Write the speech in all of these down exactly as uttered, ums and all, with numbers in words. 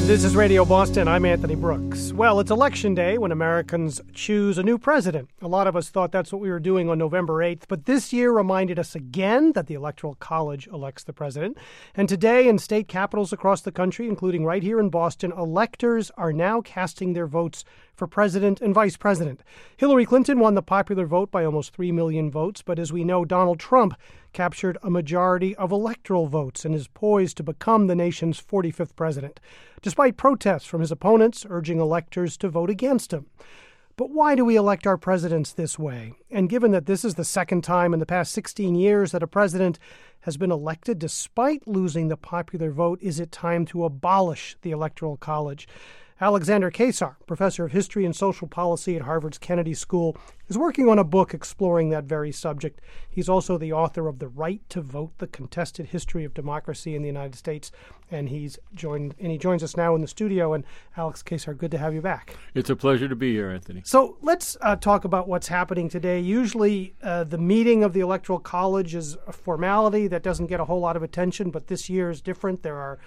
This is Radio Boston. I'm Anthony Brooks. Well, it's Election Day when Americans choose a new president. A lot of us thought that's what we were doing on November eighth, but this year reminded us again that the Electoral College elects the president. And today in state capitals across the country, including right here in Boston, electors are now casting their votes for president and vice president. Hillary Clinton won the popular vote by almost three million votes, but as we know, Donald Trump captured a majority of electoral votes and is poised to become the nation's forty-fifth president, despite protests from his opponents urging electors to vote against him. But why do we elect our presidents this way? And given that this is the second time in the past sixteen years that a president has been elected despite losing the popular vote, is it time to abolish the Electoral College? Alexander Keysar, professor of history and social policy at Harvard's Kennedy School, is working on a book exploring that very subject. He's also the author of The Right to Vote: The Contested History of Democracy in the United States, and he's joined and he joins us now in the studio. And Alex Keysar, good to have you back. It's a pleasure to be here, Anthony. So let's uh, talk about what's happening today. Usually uh, the meeting of the Electoral College is a formality that doesn't get a whole lot of attention, but this year is different. There are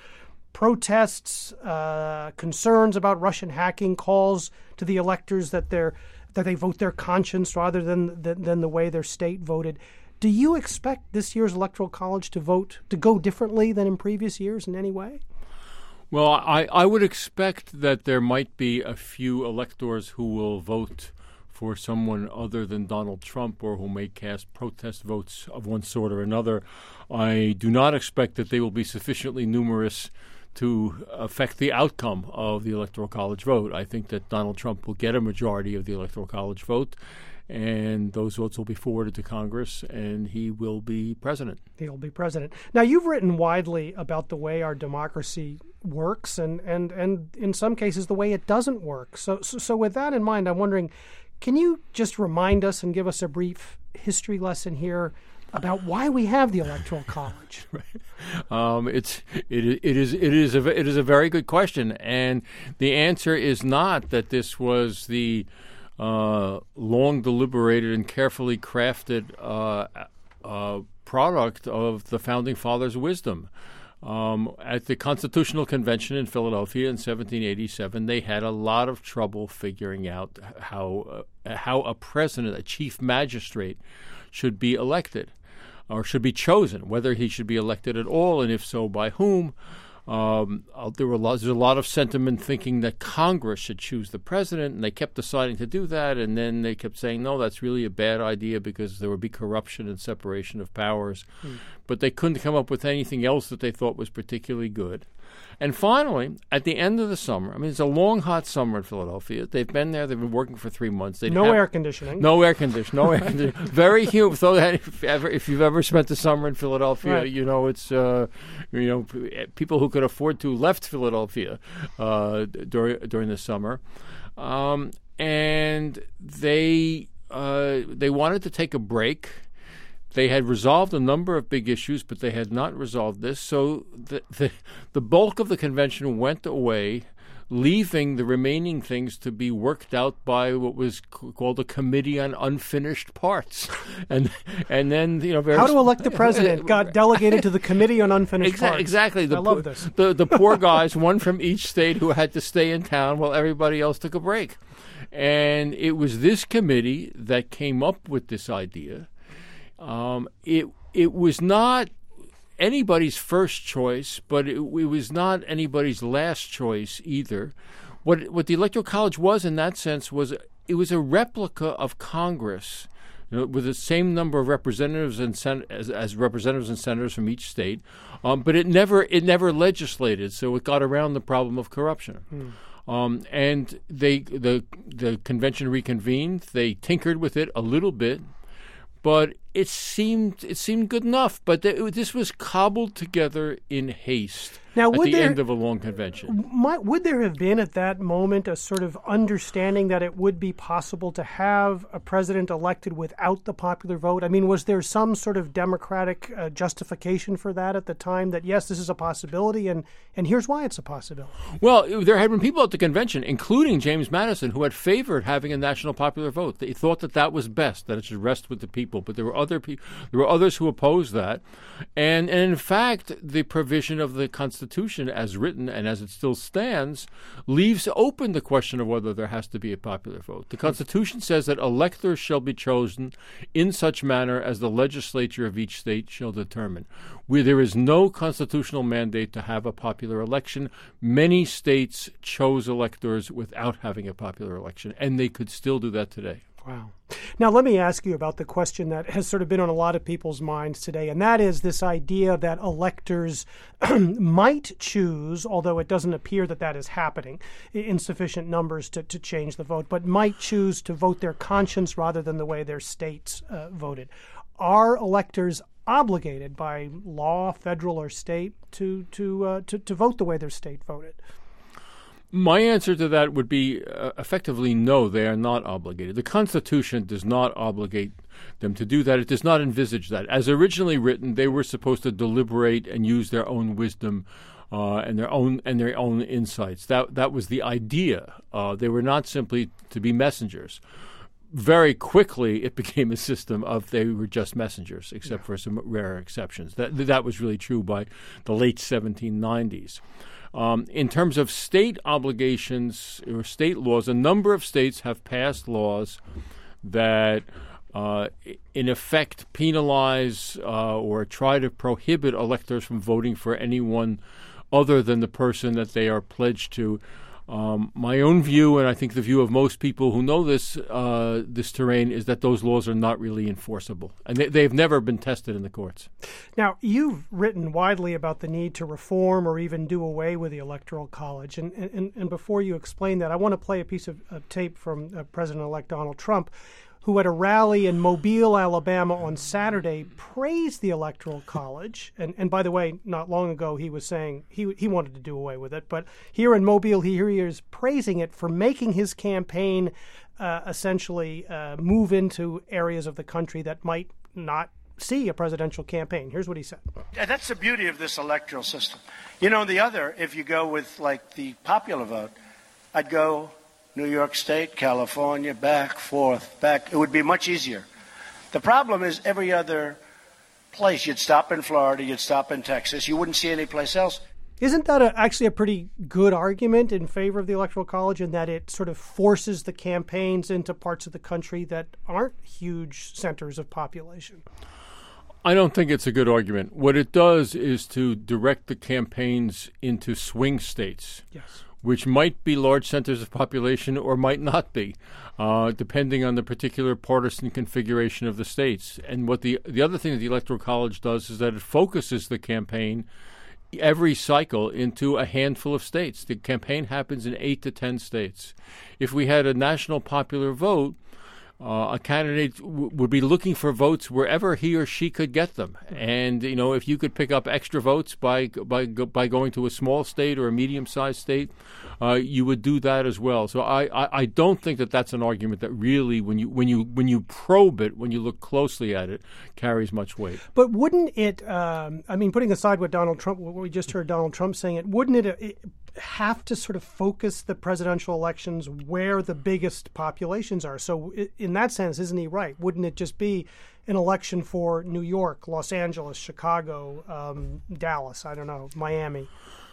protests, uh, concerns about Russian hacking, calls to the electors that they're that they vote their conscience rather than, than than the way their state voted. Do you expect this year's Electoral College to vote to go differently than in previous years in any way? Well, I, I would expect that there might be a few electors who will vote for someone other than Donald Trump or who may cast protest votes of one sort or another. I do not expect that they will be sufficiently numerous to affect the outcome of the Electoral College vote. I think that Donald Trump will get a majority of the Electoral College vote, and those votes will be forwarded to Congress, and he will be president. He'll be president. Now, you've written widely about the way our democracy works and, and, and in some cases, the way it doesn't work. So, so, so with that in mind, I'm wondering, can you just remind us and give us a brief history lesson here about why we have the Electoral College? Right. Um, it's it, it is it is a it is a very good question, and the answer is not that this was the uh, long deliberated and carefully crafted uh, uh, product of the founding fathers' wisdom. Um, at the Constitutional Convention in Philadelphia in seventeen eighty-seven, they had a lot of trouble figuring out how uh, how a president, a chief magistrate, should be elected or should be chosen, whether he should be elected at all, and if so, by whom. Um, there were lots, there's a lot of sentiment thinking that Congress should choose the president, and they kept deciding to do that, and then they kept saying, no, that's really a bad idea because there would be corruption and separation of powers. Mm. But they couldn't come up with anything else that they thought was particularly good. And finally, at the end of the summer, I mean, it's a long, hot summer in Philadelphia. They've been there. They've been working for three months. They'd no have, air conditioning. No air conditioning. No air conditioning. Very humid. So that if, ever, if you've ever spent the summer in Philadelphia, right. you know it's uh, you know people who could afford to left Philadelphia uh, during during the summer, um, and they uh, they wanted to take a break. They had resolved a number of big issues, but they had not resolved this. So the, the the bulk of the convention went away, leaving the remaining things to be worked out by what was c- called a committee on unfinished parts. And and then, you know, how to elect the president got delegated to the committee on unfinished exa- parts. Exactly. The I love po- this. The, the poor guys, one from each state, who had to stay in town while everybody else took a break. And it was this committee that came up with this idea. Um, it it was not anybody's first choice, but it, it was not anybody's last choice either. What what the Electoral College was in that sense was it was a replica of Congress, you know, with the same number of representatives and sen- as, as representatives and senators from each state, um, but it never it never legislated, so it got around the problem of corruption. Hmm. Um, and they the the convention reconvened. They tinkered with it a little bit. But it seemed it seemed good enough. But th- this was cobbled together in haste now, at the there, end of a long convention. Might, would there have been at that moment a sort of understanding that it would be possible to have a president elected without the popular vote? I mean, was there some sort of democratic uh, justification for that at the time that, yes, this is a possibility, and, and here's why it's a possibility? Well, there had been people at the convention, including James Madison, who had favored having a national popular vote. They thought that that was best, that it should rest with the people. But there were other pe- there were others who opposed that. And, and in fact, the provision of the Constitution Constitution, as written and as it still stands, leaves open the question of whether there has to be a popular vote. The Constitution says that electors shall be chosen in such manner as the legislature of each state shall determine. Where there is no constitutional mandate to have a popular election, many states chose electors without having a popular election, and they could still do that today. Wow. Now, let me ask you about the question that has sort of been on a lot of people's minds today, and that is this idea that electors might choose, although it doesn't appear that that is happening in sufficient numbers to, to change the vote, but might choose to vote their conscience rather than the way their states uh, voted. Are electors obligated by law, federal or state, to to, uh, to to vote the way their state voted? My answer to that would be uh, effectively no, they are not obligated. The Constitution does not obligate them to do that. It does not envisage that. As originally written, they were supposed to deliberate and use their own wisdom uh, and their own and their own insights. That that was the idea. Uh, they were not simply to be messengers. Very quickly, it became a system of they were just messengers, except yeah. for some rare exceptions. That that was really true by the late seventeen nineties. Um, in terms of state obligations or state laws, a number of states have passed laws that, uh, in effect, penalize uh, or try to prohibit electors from voting for anyone other than the person that they are pledged to. Um, my own view, and I think the view of most people who know this uh, this terrain, is that those laws are not really enforceable, and they, they've never been tested in the courts. Now, you've written widely about the need to reform or even do away with the Electoral College, and and, and before you explain that, I want to play a piece of, of tape from uh, President-elect Donald Trump, who at a rally in Mobile, Alabama on Saturday praised the Electoral College. And, and by the way, not long ago he was saying he he wanted to do away with it. But here in Mobile, he, here he is praising it for making his campaign uh, essentially uh, move into areas of the country that might not see a presidential campaign. Here's what he said. That's the beauty of this electoral system. You know, the other, if you go with like the popular vote, I'd go New York State, California, back, forth, back. It would be much easier. The problem is every other place. You'd stop in Florida, you'd stop in Texas. You wouldn't see any place else. Isn't that a, actually a pretty good argument in favor of the Electoral College, in that it sort of forces the campaigns into parts of the country that aren't huge centers of population? I don't think it's a good argument. What it does is to direct the campaigns into swing states. Yes. Which might be large centers of population or might not be, uh, depending on the particular partisan configuration of the states. And what the the other thing that the Electoral College does is that it focuses the campaign every cycle into a handful of states. The campaign happens in eight to ten states. If we had a national popular vote, Uh, a candidate w- would be looking for votes wherever he or she could get them, and you know, if you could pick up extra votes by by by going to a small state or a medium-sized state, uh, you would do that as well. So I, I, I don't think that that's an argument that really, when you when you when you probe it, when you look closely at it, carries much weight. But wouldn't it? Um, I mean, putting aside what Donald Trump, what we just heard Donald Trump saying, it wouldn't it? it have to sort of focus the presidential elections where the biggest populations are. So in that sense, isn't he right? Wouldn't it just be an election for New York, Los Angeles, Chicago, um, Dallas, I don't know, Miami?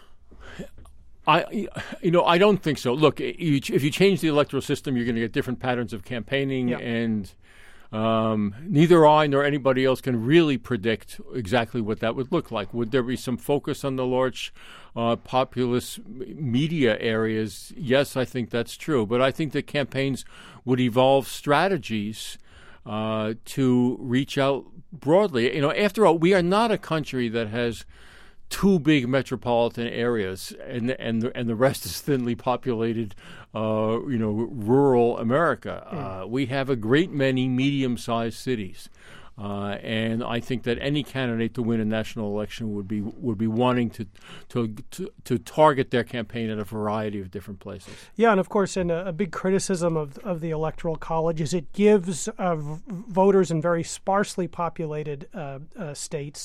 I, you know, I don't think so. Look, if you change the electoral system, you're going to get different patterns of campaigning, yep. and Um, neither I nor anybody else can really predict exactly what that would look like. Would there be some focus on the large uh, populous media areas? Yes, I think that's true. But I think that campaigns would evolve strategies uh, to reach out broadly. You know, after all, we are not a country that has two big metropolitan areas, and and the, and the rest is thinly populated, uh, you know, rural America. Mm. Uh, we have a great many medium-sized cities, uh, and I think that any candidate to win a national election would be would be wanting to to to, to target their campaign at a variety of different places. Yeah, and of course, and a, a big criticism of of the Electoral College is it gives uh, v- voters in very sparsely populated uh, uh, states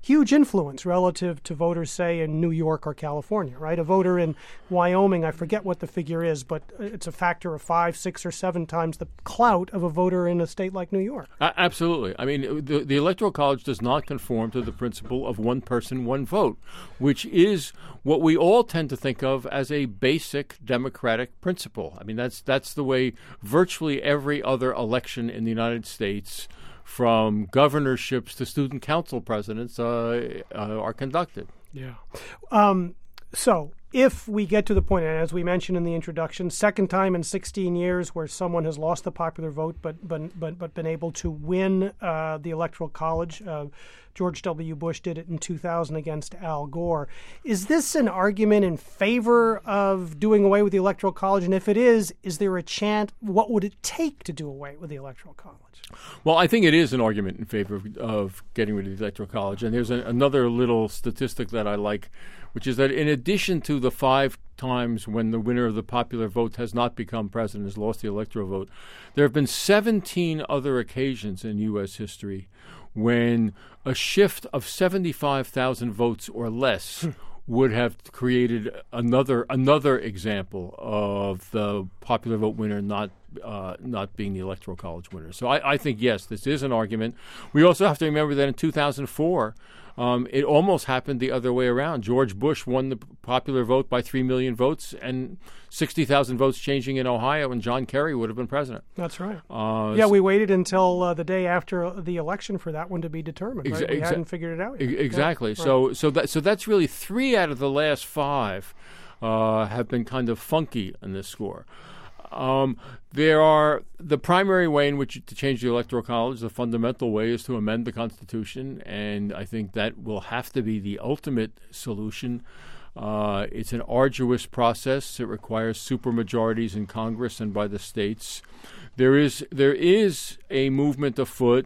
huge influence relative to voters, say, in New York or California, right? A voter in Wyoming, I forget what the figure is, but it's a factor of five, six, or seven times the clout of a voter in a state like New York. Uh, absolutely. I mean, the, the Electoral College does not conform to the principle of one person, one vote, which is what we all tend to think of as a basic democratic principle. I mean, that's that's the way virtually every other election in the United States, from governorships to student council presidents, uh, uh, are conducted. Yeah. Um, so if we get to the point, and as we mentioned in the introduction, second time in sixteen years where someone has lost the popular vote but but but, but been able to win uh, the Electoral College. Uh, George W. Bush did it in two thousand against Al Gore. Is this an argument in favor of doing away with the Electoral College? And if it is, is there a chant? What would it take to do away with the Electoral College? Well, I think it is an argument in favor of, of getting rid of the Electoral College. And there's a, another little statistic that I like, which is that in addition to the five times when the winner of the popular vote has not become president, has lost the electoral vote, there have been seventeen other occasions in U S history when a shift of seventy-five thousand votes or less would have created another another example of the popular vote winner not uh, not being the Electoral College winner. So I, I think, yes, this is an argument. We also have to remember that in two thousand four, um, it almost happened the other way around. George Bush won the popular vote by three million votes, and sixty thousand votes changing in Ohio, and John Kerry would have been president. That's right. Uh, yeah, we waited until uh, the day after the election for that one to be determined. Right? Exa- we exa- hadn't figured it out yet. Exactly. Yeah, so right. so that so that's really three out of the last five uh, have been kind of funky in this score. Um, there are the primary way in which to change the Electoral College, the fundamental way, is to amend the Constitution, and I think that will have to be the ultimate solution. Uh, it's an arduous process. It requires supermajorities in Congress and by the states. There is there is a movement afoot,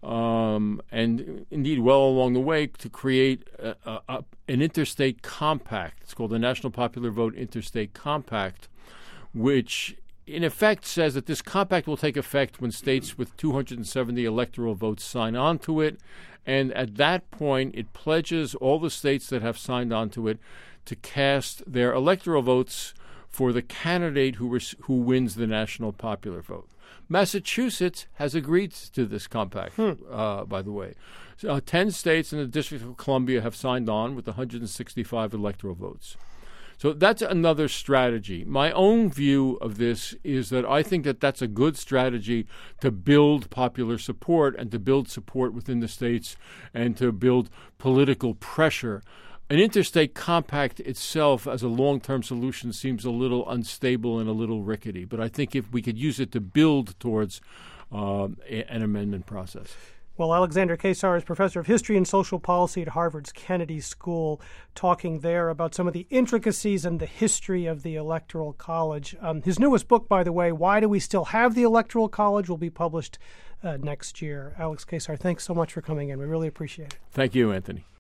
um, and indeed well along the way, to create a, a, a, an interstate compact. It's called the National Popular Vote Interstate Compact, which in effect says that this compact will take effect when states with two hundred seventy electoral votes sign on to it. And at that point, it pledges all the states that have signed on to it to cast their electoral votes for the candidate who res- who wins the national popular vote. Massachusetts has agreed to this compact, hmm. uh, by the way. So, uh, ten states and the District of Columbia have signed on with one hundred sixty-five electoral votes. So that's another strategy. My own view of this is that I think that that's a good strategy to build popular support and to build support within the states and to build political pressure. An interstate compact itself as a long-term solution seems a little unstable and a little rickety, but I think if we could use it to build towards uh, an amendment process. Well, Alexander Keysar is professor of history and social policy at Harvard's Kennedy School, talking there about some of the intricacies and the history of the Electoral College. Um, his newest book, by the way, Why Do We Still Have the Electoral College, will be published uh, next year. Alex Keysar, thanks so much for coming in. We really appreciate it. Thank you, Anthony.